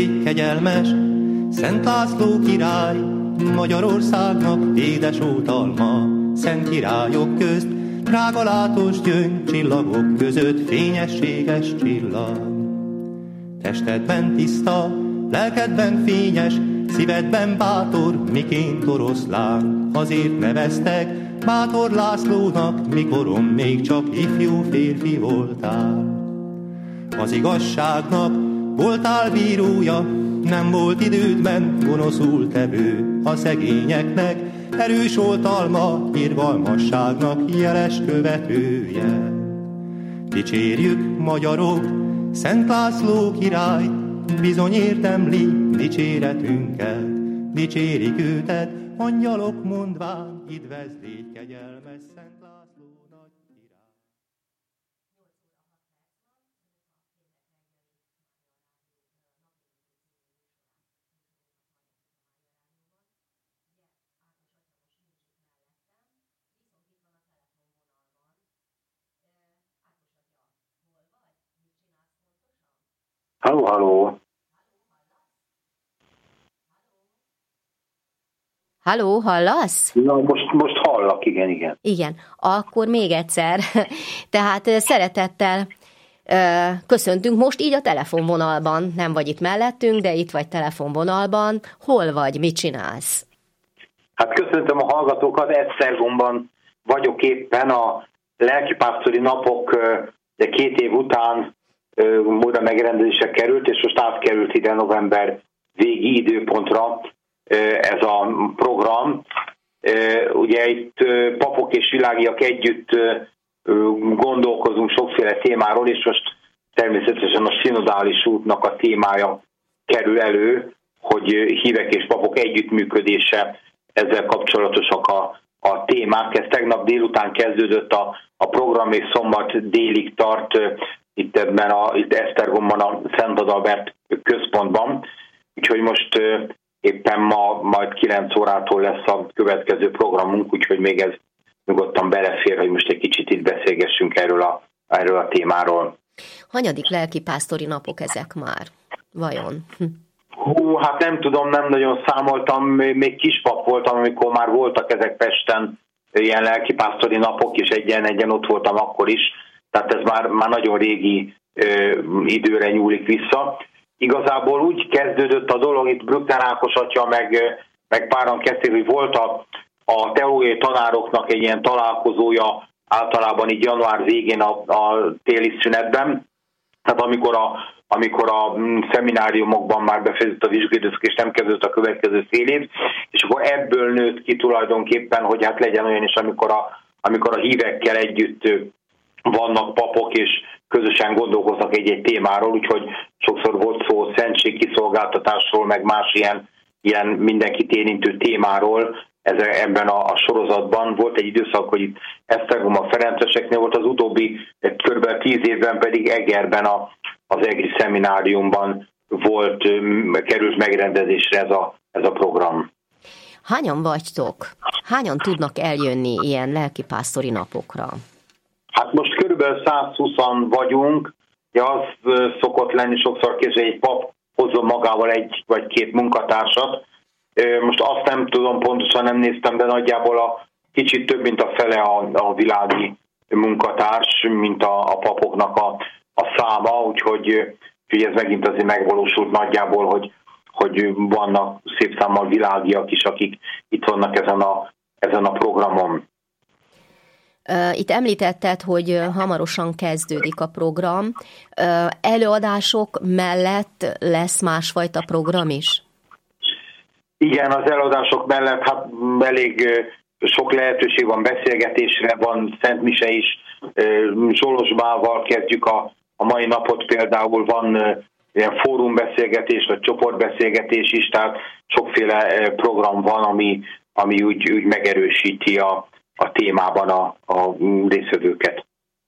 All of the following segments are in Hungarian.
légy kegyelmes, Szent László király, Magyarországnak édes ótalma, szent királyok közt, drága látós gyöngy, csillagok között fényességes csillag. Testedben tiszta, lelkedben fényes, szívedben bátor, miként oroszlán. Azért neveztek Bátor Lászlónak, mikorom még csak ifjú férfi voltál. Az igazságnak voltál bírója, nem volt idődben gonoszul tevő. A szegényeknek erős oltalma, irgalmasságnak jeles követője. Dicsérjük, magyarok, Szent László király, bizony érdemli dicséretünket. Dicsérik őtet, angyalok mondván, idvez légy kegyelmes, Szent László nagy király. Halló, halló. Halló, hallasz? Na, most hallak, igen. Igen, akkor még egyszer. Tehát szeretettel köszöntünk most így a telefonvonalban. Nem vagy itt mellettünk, de itt vagy telefonvonalban. Hol vagy, mit csinálsz? Hát köszöntöm a hallgatókat, Esztergomban vagyok éppen a lelkipásztori napok 2 év után újra megrendezésre került, és most átkerült ide november végi időpontra ez a program. Ugye itt papok és világiak együtt gondolkozunk sokféle témáról, és most természetesen a szinodális útnak a témája kerül elő, hogy hívek és papok együttműködése, ezzel kapcsolatosak a témák. Ez tegnap délután kezdődött a program, és szombat délig tart itt Esztergomban a Szent Adalbert központban. Úgyhogy most éppen majd 9 órától lesz a következő programunk, úgyhogy még ez nyugodtan belefér, hogy most egy kicsit itt beszélgessünk erről a témáról. Hanyadik lelkipásztori napok ezek már? Vajon? Hát nem tudom, nem nagyon számoltam, még kispap voltam, amikor már voltak ezek Pesten ilyen lelkipásztori napok, és egyen ott voltam akkor is, tehát ez már nagyon régi időre nyúlik vissza. Igazából úgy kezdődött a dolog, itt Brückner Ákos atya, meg páran kezdték, hogy volt a teológiai tanároknak egy ilyen találkozója általában így január végén a téli szünetben. Tehát amikor a szemináriumokban már befejezett a vizsgaidőszak, és nem kezdődött a következő fél év, és akkor ebből nőtt ki tulajdonképpen, hogy hát legyen olyan is, amikor a hívekkel együtt vannak papok, és közösen gondolkoznak egy témáról, úgyhogy sokszor volt szó szentségkiszolgáltatásról, meg más ilyen mindenkit érintő témáról ebben a sorozatban. Volt egy időszak, hogy itt Esztergom a ferenceseknél volt, az utóbbi kb. 10 évben pedig Egerben az egri szemináriumban került megrendezésre ez a program. Hányan vagytok? Hányan tudnak eljönni ilyen lelkipásztori napokra? Hát most körülbelül 120-an vagyunk, de az szokott lenni sokszor később, egy pap hozzon magával 1 vagy 2 munkatársat. Most azt nem tudom, pontosan nem néztem, de nagyjából kicsit több, mint a fele a világi munkatárs, mint a papoknak a száma, úgyhogy ez megint azért megvalósult nagyjából, hogy vannak szép számmal világiak is, akik itt vannak ezen a programon. Itt említetted, hogy hamarosan kezdődik a program. Előadások mellett lesz másfajta program is? Igen, az előadások mellett hát elég sok lehetőség van beszélgetésre, van szentmise is. Zsolosbával kezdjük a mai napot, például van ilyen fórumbeszélgetés, vagy csoportbeszélgetés is, tehát sokféle program van, ami úgy megerősíti a témában a résztvevőket.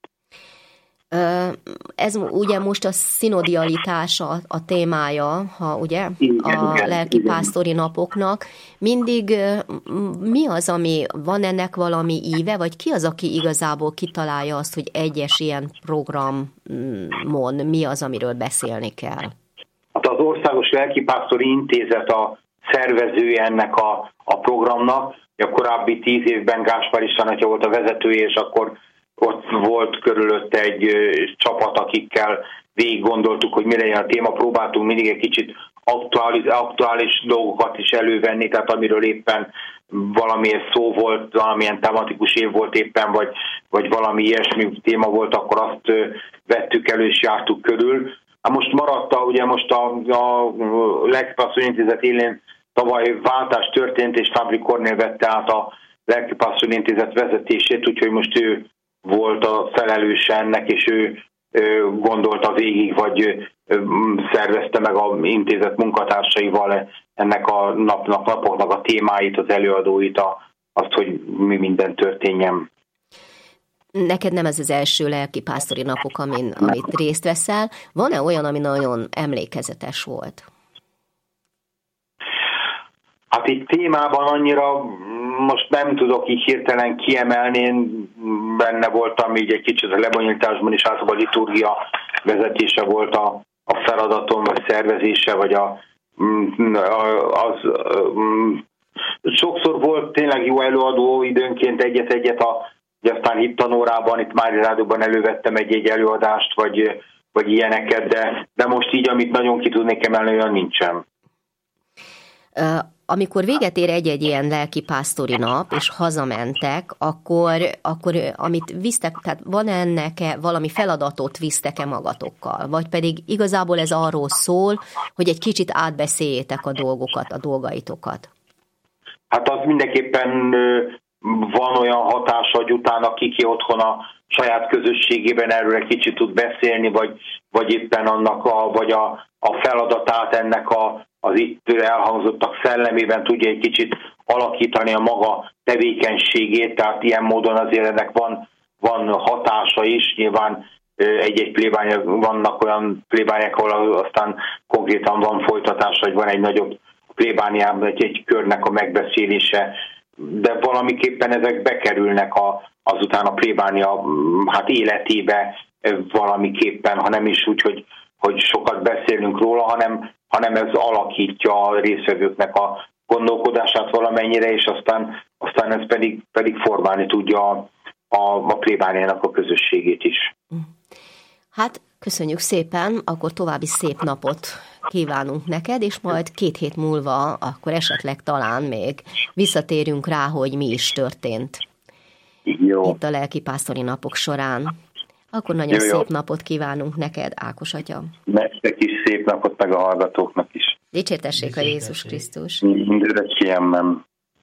Ez ugye most a szinodialitás a témája, ugye, a lelkipásztori napoknak. Mindig mi az, ami van ennek valami íve, vagy ki az, aki igazából kitalálja azt, hogy egyes ilyen programon mi az, amiről beszélni kell? Hát Hát az Országos Lelkipásztori Intézet a szervezője ennek a programnak. A korábbi 10 évben Gáspár István atya volt a vezetője, és akkor ott volt körülötte egy csapat, akikkel végig gondoltuk, hogy mi legyen a téma. Próbáltunk mindig egy kicsit aktuális dolgokat is elővenni, tehát amiről éppen valamilyen szó volt, valamilyen tematikus év volt éppen, vagy valami ilyesmi téma volt, akkor azt vettük elő és jártuk körül. Most maradt a Lelkipásztori Intézet élén tavaly váltás történt, és Fábri Kornél vette át a Lelkipásztori Intézet vezetését, úgyhogy most ő volt a felelőse ennek, és ő gondolta végig, vagy szervezte meg az intézet munkatársaival ennek a napoknak a témáit, az előadóit, azt, hogy mi minden történjen. Neked nem ez az első lelkipásztori napok, amit részt veszel. Van-e olyan, ami nagyon emlékezetes volt? Hát itt témában annyira most nem tudok így hirtelen kiemelni, én benne voltam így egy kicsit a lebonyolításban is, általában a liturgia vezetése volt a feladatom, vagy szervezése, vagy sokszor volt tényleg jó előadó, időnként egyet, aztán hittanórában, itt Mária Rádióban elővettem egy előadást, vagy ilyeneket, de most így, amit nagyon ki tudnék emelni, olyan nincsen. Amikor véget ér egy ilyen lelkipásztori nap, és hazamentek, akkor amit visztek, tehát van ennek valami feladatot visztek-e magatokkal? Vagy pedig igazából ez arról szól, hogy egy kicsit átbeszéljétek a dolgokat, a dolgaitokat? Hát az mindenképpen van olyan hatása, hogy utána kiki otthon a saját közösségében erről egy kicsit tud beszélni, vagy éppen annak a feladatát ennek az itt elhangzottak szellemében tudja egy kicsit alakítani a maga tevékenységét, tehát ilyen módon azért ennek van hatása is. Nyilván egy-egy plébány, vannak olyan plébányok, ahol aztán konkrétan van folytatás, vagy van egy nagyobb plébániában egy körnek a megbeszélése, de valamiképpen ezek bekerülnek azután a plébánia életébe valamiképpen, ha nem is úgy, hogy sokat beszélünk róla, hanem ez alakítja a résztvevőknek a gondolkodását valamennyire, és aztán ez pedig formálni tudja a plébániának a közösségét is. Hát köszönjük szépen, akkor további szép napot kívánunk neked, és majd 2 hét múlva akkor esetleg talán még visszatérünk rá, hogy mi is történt. Jó. Itt a lelkipásztori napok során. Akkor nagyon szép napot kívánunk neked, Ákos atya. Nektek is szép napot, meg a hallgatóknak is. Dicsértessék a Jézus Krisztus. Mindőre kiemem.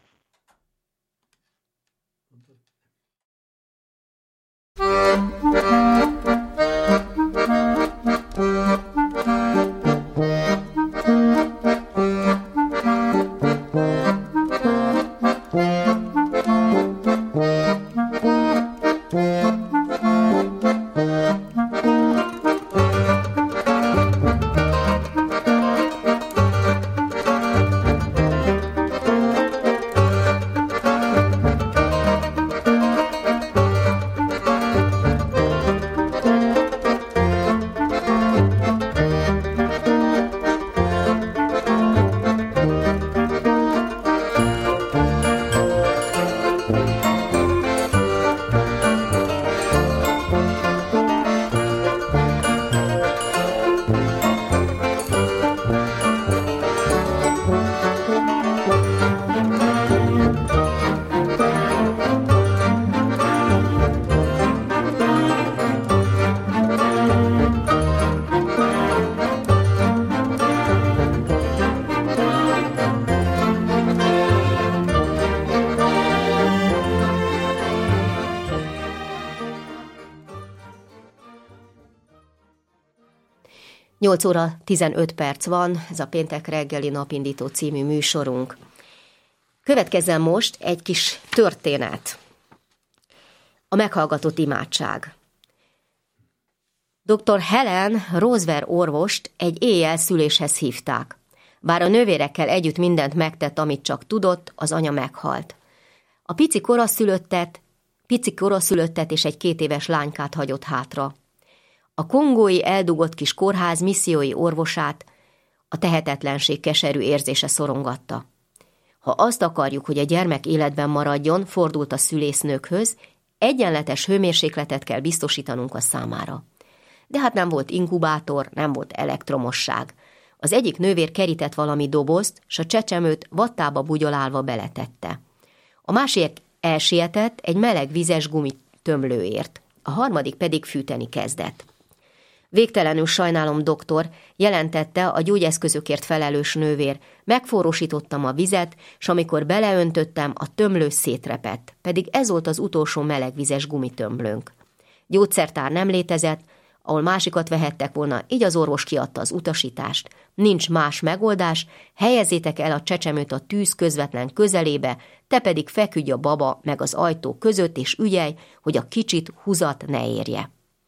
Nyolc óra 15 perc van, ez a Péntek reggeli napindító című műsorunk. Következzen most egy kis történet. A meghallgatott imádság. Dr. Helen Roosevelt orvost egy éjjel szüléshez hívták. Bár a nővérekkel együtt mindent megtett, amit csak tudott, az anya meghalt. A pici koraszülöttet és egy 2 éves lánykát hagyott hátra. A kongói eldugott kis kórház missziói orvosát A tehetetlenség keserű érzése szorongatta. Ha azt akarjuk, hogy a gyermek életben maradjon, fordult a szülésznőkhöz, egyenletes hőmérsékletet kell biztosítanunk a számára. De hát nem volt inkubátor, nem volt elektromosság. Az egyik nővér kerített valami dobozt, s a csecsemőt vattába bugyolálva beletette. A másik elsietett egy meleg vizes gumitömlőért, a harmadik pedig fűteni kezdett. Végtelenül sajnálom, doktor, jelentette a gyógyeszközökért felelős nővér. Megforrósítottam a vizet, s amikor beleöntöttem, a tömlő szétrepett, pedig ez volt az utolsó melegvizes gumitömlőnk. Gyógyszertár nem létezett, ahol másikat vehettek volna, így az orvos kiadta az utasítást. Nincs más megoldás, helyezzétek el a csecsemőt a tűz közvetlen közelébe, te pedig feküdj a baba meg az ajtó között, és ügyelj, hogy a kicsit húzat ne érje.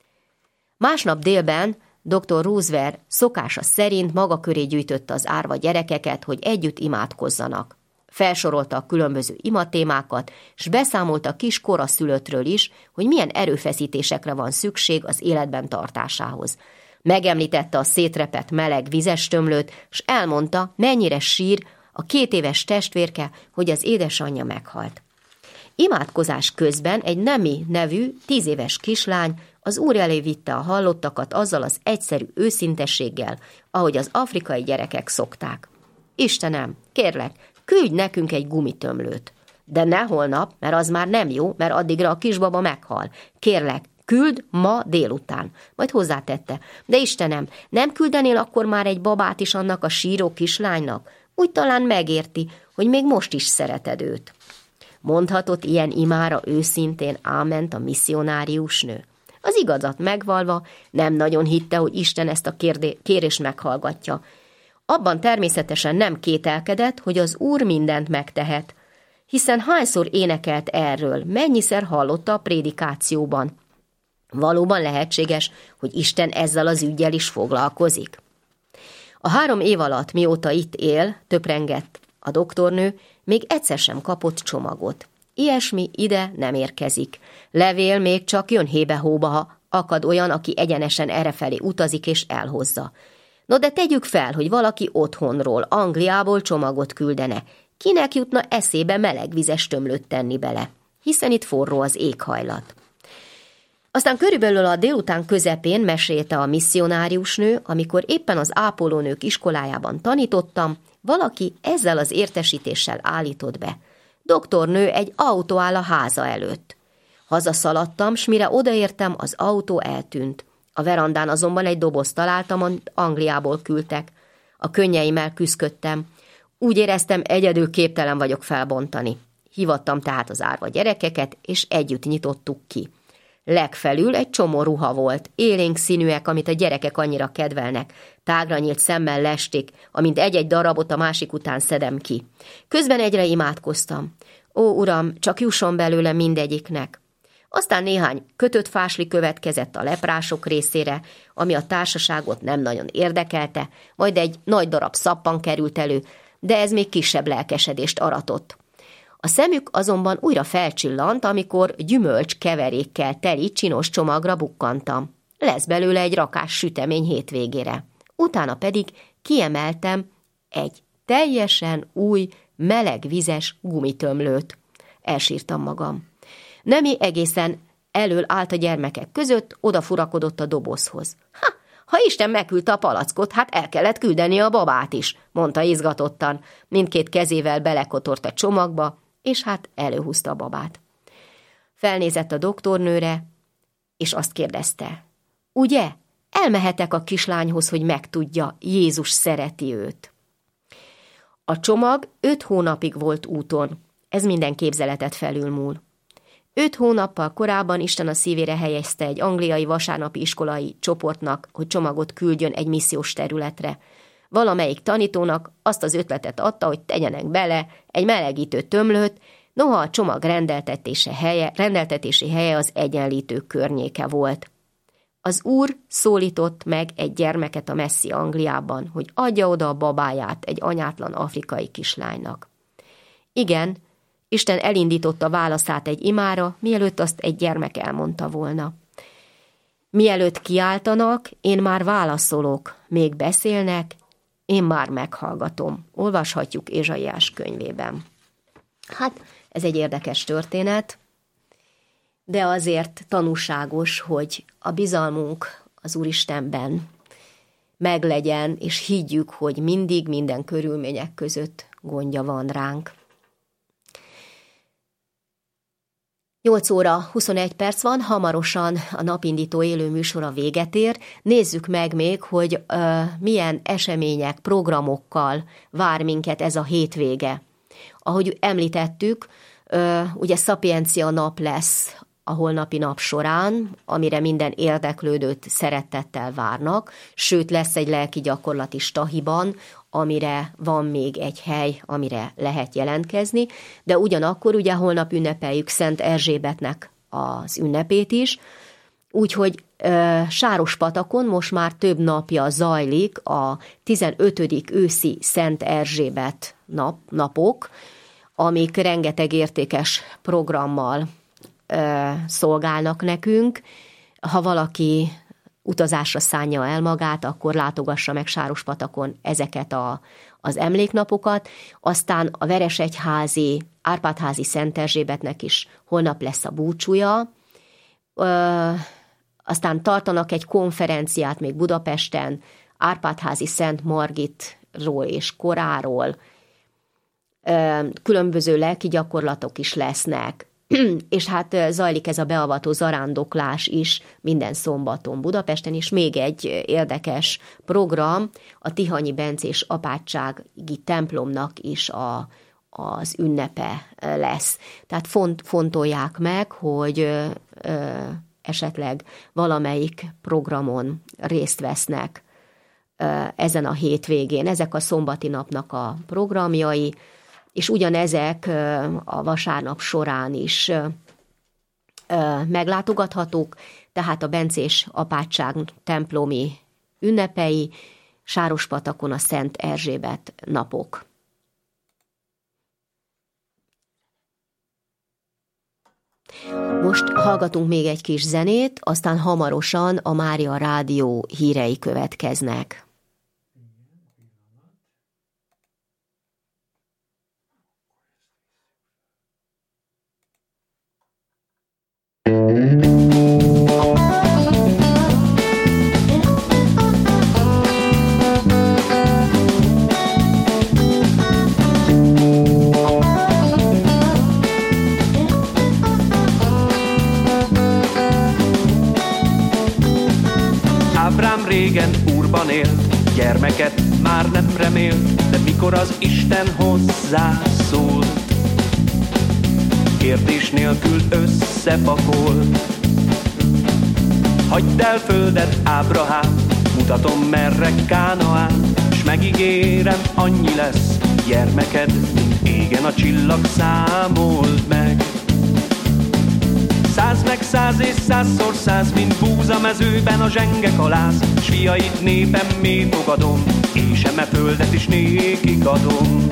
Másnap délben dr. Roosevelt szokása szerint maga köré gyűjtötte az árva gyerekeket, hogy együtt imádkozzanak. Felsorolta a különböző imatémákat, s beszámolt a kis koraszülöttről is, hogy milyen erőfeszítésekre van szükség az életben tartásához. Megemlítette a szétrepett meleg vizes tömlőt, s elmondta, mennyire sír a 2 éves testvérke, hogy az édesanyja meghalt. Imádkozás közben egy Nemi nevű 10 éves kislány az úr elé vitte a hallottakat azzal az egyszerű őszintességgel, ahogy az afrikai gyerekek szokták. Istenem, kérlek, küldj nekünk egy gumitömlőt. De ne holnap, mert az már nem jó, mert addigra a kisbaba meghal. Kérlek, küld ma délután. Majd hozzátette. De Istenem, nem küldenél akkor már egy babát is annak a síró kislánynak? Úgy talán megérti, hogy még most is szereted őt. Mondhatott ilyen imára őszintén áment a misszionárius nő. Az igazat megvalva nem nagyon hitte, hogy Isten ezt a kérést meghallgatja. Abban természetesen nem kételkedett, hogy az Úr mindent megtehet, hiszen hányszor énekelt erről, mennyiszer hallotta a prédikációban. Valóban lehetséges, hogy Isten ezzel az üggyel is foglalkozik. A 3 év alatt, mióta itt él, töprengett a doktornő, még egyszer sem kapott csomagot. Ilyesmi ide nem érkezik. Levél még csak jön hébe-hóba, ha akad olyan, aki egyenesen errefelé utazik és elhozza. No de tegyük fel, hogy valaki otthonról, Angliából csomagot küldene. Kinek jutna eszébe melegvizes tömlőt tenni bele? Hiszen itt forró az éghajlat. Aztán körülbelül a délután közepén mesélte a misszionáriusnő, amikor éppen az ápolónők iskolájában tanítottam, valaki ezzel az értesítéssel állított be. Doktornő, egy autó áll a háza előtt. Hazaszaladtam, s mire odaértem, az autó eltűnt. A verandán azonban egy dobozt találtam, amit Angliából küldtek. A könnyeimmel küszködtem. Úgy éreztem, egyedül képtelen vagyok felbontani. Hívattam tehát az árva gyerekeket, és együtt nyitottuk ki. Legfelül egy csomó ruha volt, élénk színűek, amit a gyerekek annyira kedvelnek. Tágra nyílt szemmel lesték, amint egy-egy darabot a másik után szedem ki. Közben egyre imádkoztam. Ó, Uram, csak jusson belőle mindegyiknek. Aztán néhány kötött fásli következett a leprások részére, ami a társaságot nem nagyon érdekelte, majd egy nagy darab szappan került elő, de ez még kisebb lelkesedést aratott. A szemük azonban újra felcsillant, amikor gyümölcs keverékkel teli csinos csomagra bukkantam. Lesz belőle egy rakás sütemény hétvégére. Utána pedig kiemeltem egy teljesen új, melegvizes gumitömlőt. Elsírtam magam. Nemi egészen elől állt a gyermekek között, odafurakodott a dobozhoz. Ha Isten megküldte a palackot, hát el kellett küldeni a babát is, mondta izgatottan. Mindkét kezével belekotort a csomagba, és hát előhúzta a babát. Felnézett a doktornőre, és azt kérdezte. Ugye, elmehetek a kislányhoz, hogy megtudja, Jézus szereti őt. A csomag 5 hónapig volt úton. Ez minden képzeletet felülmúl. 5 hónappal korábban Isten a szívére helyezte egy angliai vasárnapi iskolai csoportnak, hogy csomagot küldjön egy missziós területre. Valamelyik tanítónak azt az ötletet adta, hogy tegyenek bele egy melegítő tömlőt, noha a csomag rendeltetési helye az Egyenlítők környéke volt. Az Úr szólított meg egy gyermeket a messzi Angliában, hogy adja oda a babáját egy anyátlan afrikai kislánynak. Igen, Isten elindította válaszát egy imára, mielőtt azt egy gyermek elmondta volna. Mielőtt kiáltanak, én már válaszolok, még beszélnek, én már meghallgatom. Olvashatjuk Ézsaiás könyvében. Hát, ez egy érdekes történet, de azért tanúságos, hogy a bizalmunk az Úristenben meglegyen, és higgyük, hogy mindig, minden körülmények között gondja van ránk. 8 óra 21 perc van, hamarosan a napindító élő műsora véget ér. Nézzük meg még, hogy milyen események, programokkal vár minket ez a hétvége. Ahogy említettük, ugye Szapiencia nap lesz a holnapi nap során, amire minden érdeklődőt szeretettel várnak, sőt lesz egy lelki gyakorlati Stahiban, amire van még egy hely, amire lehet jelentkezni, de ugyanakkor ugye holnap ünnepeljük Szent Erzsébetnek az ünnepét is, úgyhogy Sárospatakon most már több napja zajlik a 15. őszi Szent Erzsébet napok, amik rengeteg értékes programmal szolgálnak nekünk. Ha valaki utazásra szánja el magát, akkor látogassa meg Sárospatakon ezeket az emléknapokat. Aztán a Veresegyházi, Árpádházi Szent Erzsébetnek is holnap lesz a búcsúja. Aztán tartanak egy konferenciát még Budapesten, Árpádházi Szent Margitról és koráról. Különböző lelki gyakorlatok is lesznek. És hát zajlik ez a beavató zarándoklás is minden szombaton Budapesten, és még egy érdekes program, a Tihanyi Bencés apátsági templomnak is az ünnepe lesz. Tehát fontolják meg, hogy esetleg valamelyik programon részt vesznek ezen a hétvégén. Ezek a szombati napnak a programjai, és ugyanezek a vasárnap során is meglátogathatók, tehát a Bencés apátság templomi ünnepei, Sárospatakon a Szent Erzsébet napok. Most hallgatunk még egy kis zenét, aztán hamarosan a Mária Rádió hírei következnek. Ábrám régen Úrban élt, gyermeket már nem remélt, de mikor az Isten hozzászólt, kérdés nélkül összepakolt. Hagyd el földet, Ábrahám, mutatom merre Kánaán, s megígérem, annyi lesz gyermeked, mint égen a csillag, számold meg. 100 meg 100 és 100-szor 100, mint búza mezőben a zsenge kalász, s fiaid népemmé fogadom, és eme földet is nékik adom.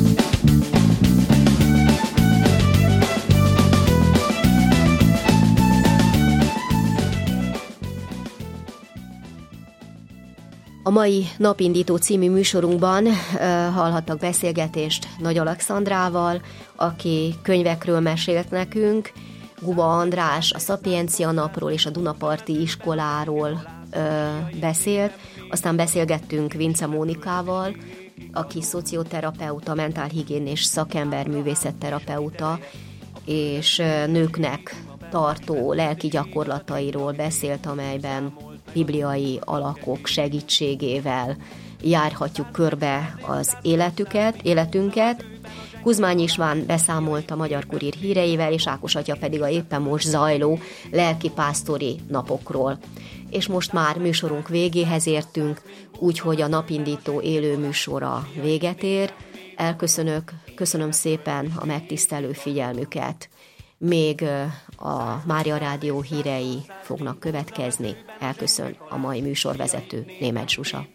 A mai Napindító című műsorunkban hallhattak beszélgetést Nagy Alexandrával, aki könyvekről mesélt nekünk, Guba András a Szapiencia napról és a Dunaparti iskoláról beszélt, aztán beszélgettünk Vince Mónikával, aki szocioterapeuta, mentálhigiénés szakember, művészetterapeuta, és nőknek tartó lelki gyakorlatairól beszélt, amelyben bibliai alakok segítségével járhatjuk körbe az életünket. Kuzmány István beszámolt a Magyar Kurír híreivel, és Ákos atya pedig a éppen most zajló lelkipásztori napokról. És most már műsorunk végéhez értünk, úgyhogy a Napindító élő műsora véget ér. Köszönöm szépen a megtisztelő figyelmüket. Még a Mária Rádió hírei fognak következni. Elköszön a mai műsorvezető, Németh Zsuzsa.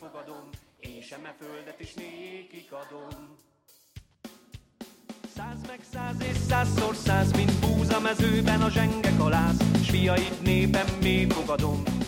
100 meg 100 és 100-szor 100, mint búza mezőben a zsenge kalász, s fiaid népemmé fogadom.